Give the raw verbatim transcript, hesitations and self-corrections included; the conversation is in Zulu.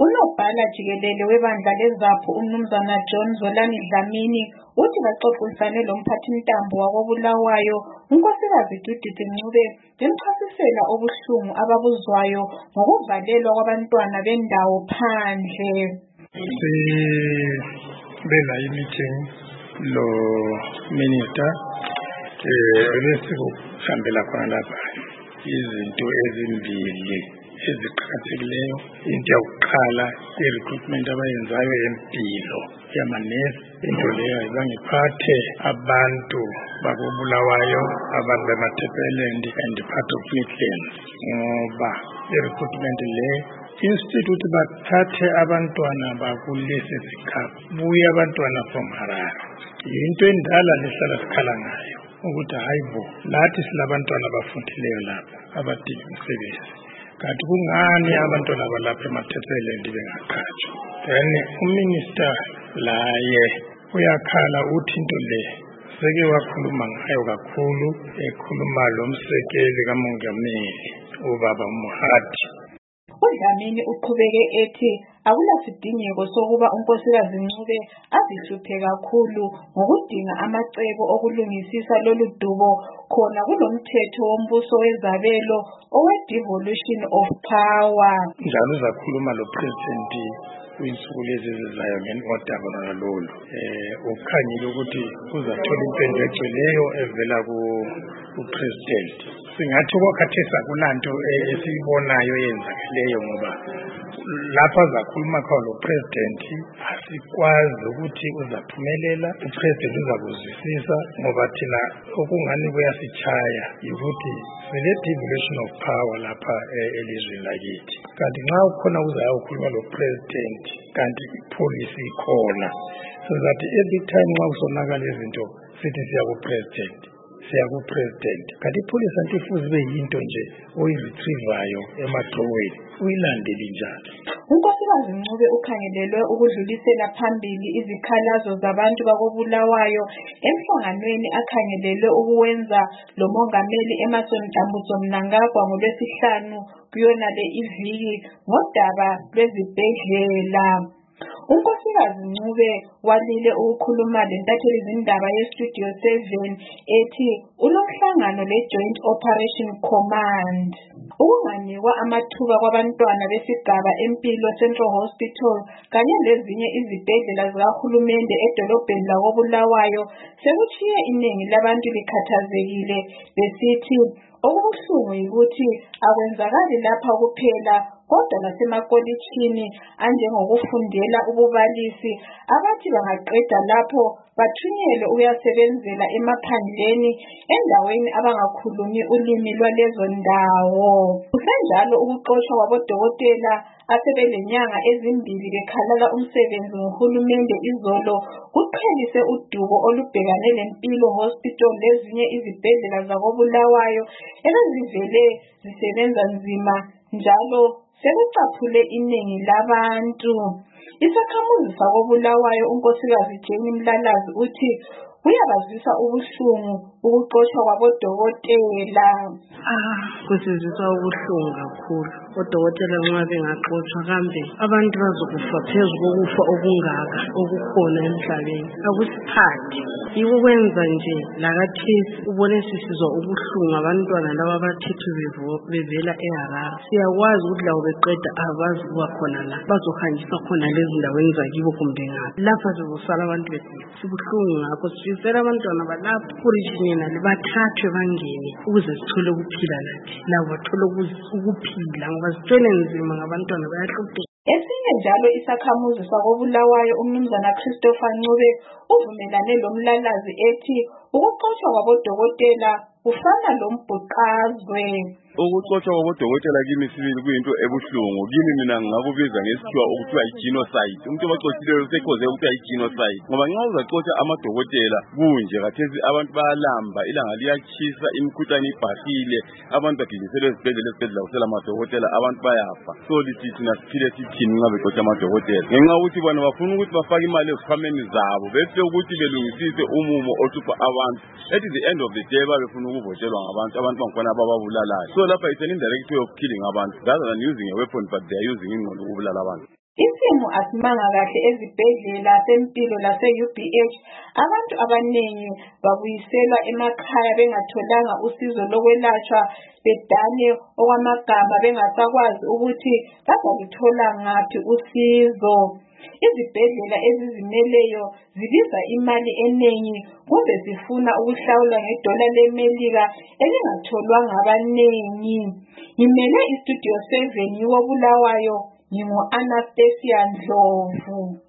Unobhala jikelele webandla leZAPHU uMnumzana John Zolani Dlamini uthi baxoxisane lomphathintambo wakoBulawayo uNkosikazi Judith Ncube bemchasisela obuhlungu ababuzwayo ngokuvalelwa kwabantwana bendawo phandle. Sibela i-meeting lo minister ebesikuhambela khona lapha izinto ezimbili eziqakathekileyo. Into yokuqala i-recruitment abayenzayo empilo yamanesi, into leyo ayibangiphathe abantu bakoBulawayo, abantu bemaThepelendi and part of Midlands, ngoba i-recruitment le instead ukuthi bathathe abantwana bakulesi sigaba buye abantwana from Harare. Into endala lehlala sikhala ngayo ukuthi hayibo lathi silabantwana abafundileyo lapha abadinga umsebenzi, kanti kungani abantwana balapha emaThepelendi bengaqhatshwa? Then uminister laye uyakhala uthi into le seke wakhuluma ngayo kakhulu, ekhuluma lo msekeli kamongameli ubaba Mohati. uDlamini uqhubeke ethi akulasidingeko sokuba uNkosikazi Ncube azihluphe kakhulu ngokudinga amacebo okulungisisa lolu dubo khona kulomthetho wombuso wezabelo owe-devolution of power. Njalo uzakhuluma lo president kwinsuku lezi ezizayo ngenodaba nalolu. Eh ukhanyile ukuthi uzathola impendulo egcweleyo evela ku-president. Singathi kwakhathesa kulanto esibonayo yenzakaleyo ngoba lapha zakhuluma khona lo president asikwazi ukuthi uzaphumelela, upresident uzakuzwisisa ngoba thina okungani kuyasichaya ukuthi sele devolution of power lapha elizweni lakithi. Kanti nxa ukhona uzayokhuluma lo president kanti policy ikhona, so that every time nxa kusonakala izinto sithi siya ku president siya ku president, kanti ipolice antifuzi be yinto nje oyiretrievayo emagqokweni uyilandeli njalo. uNkosikazi Ncube ukhangelelwe ukudlulisela phambili izikhalazo zabantu bakoBulawayo emhlanganweni akhangelelwe ukuwenza lo mongameli Emmerson Dambudzo Mnangagwa ngoLwesihlanu kuyona le iviki ngodaba lwezibhedlela. uNkosikazi Ncube walile ukukhuluma lentatheli izindaba ye-Studio seven ethi unomhlangano le-Joint Operation Command. Ukunganikwa amathuba kwabantwana besigaba empilo Central Hospital kanye lezinye izibhedlela zikahulumende edolobheni lakoBulawayo sekutshiye iningi labantu likhathazekile besithi okubuhlungu yikuthi akwenzakali lapha kuphela kodwa nasemakolitshini anjengokufundela ububalisi abathi bangaqeda lapho bathunyelwe uyasebenzela emaphandleni endaweni abangakhulumi ulimi lwalezo ndawo. Kusenjalo ukuxoshwa kwabodokotela asebelenyanga ezimbili bekhalala umsebenzi ngohulumende izolo kuqhelise udubo olubhekane lempilo hospital lezinye izibhedlela zakoBulawayo ebezivele zisebenza nzima njalo sekucaphule iningi labantu. Isakhamuzi sakoBulawayo uNkosikazi Jenny Mlalazi uthi uyabazisa ubuhlungu ukuxoshwa kwabodokotela. Ah, kusizisa ubuhlungu kakhulu. Odokotela nxa bengaxoshwa kambe abantu bazokufa phezu kokufa okungaka okukhona emhlabeni. Akusiphathi yiwo kwenza nje lakathesi ubone sisizwa ubuhlungu abantwana laba abathethwe bevela eHarare. Siyakwazi ukuthi labo beqeda abazi kuba khona la bazohanjiswa khona lezi ndaweni zakibo kumbe ngaphi. Lapha sizosala abantu bethu sibuhlungu ngakho sifisela abantwana balapha kurishinena bathathwe bangene ukuze sithole ukuphila lathi labo bathole ukuphila ngoba sithwele nzima ngabantwana bayahlupheka. Esinye njalo isakhamuzi sakoBulawayo uMnumzana Christopher Ncube uvumelane loMlalazi ethi ukuxoshwa kwabodokotela kufana lombhuqazwe. Ukuxoshwa kwabodokotela kimi sibili kuyinto ebuhlungu. Kimi mina ngakubiza ngesikhiwa ukuthiwa yi-genocide. Umuntu obaxoshileyo usekhoze ukuthiwa yi-genocide ngoba nxa uzaxosha amadokotela kunje kathesi abantu bayalamba, ilanga liyatshisa, imikhuhlane ibhahile, abantu bagijinyiselwe ezibhedlela ezibhedlela kusela amadokotela, abantu bayafa. So lithi thina siphile sithini nxa bexosha amadokotela ngenxa ukuthi bona bafuna ukuthi bafake imali ezikhwameni zabo bese ukuthi belungisise umumo ohlupha abantu. At the end of the day babefuna ukuvotelwa ngabantu, abantu bangikhona abababulalayo. So lapha it's an indirect way of killing abantu rather than using a weapon, but they are using ingqondo ukubulala abantu. Isimo asimanga kahle ezibhedlela sempilo lase-U B H. Abantu abaningi babuyiselwa emakhaya bengatholanga usizo lokwelatshwa, bedane okwamagama bengasakwazi ukuthi bazaluthola ngaphi usizo. Izibhedlela ezizimeleyo zibiza imali eningi kumbe zifuna ukuhlawula ngedola leMelika elingatholwa ngabanengi. Ngimele iStudio seven yiwo Bulawayo, ngingu Anastasia Ndlovu.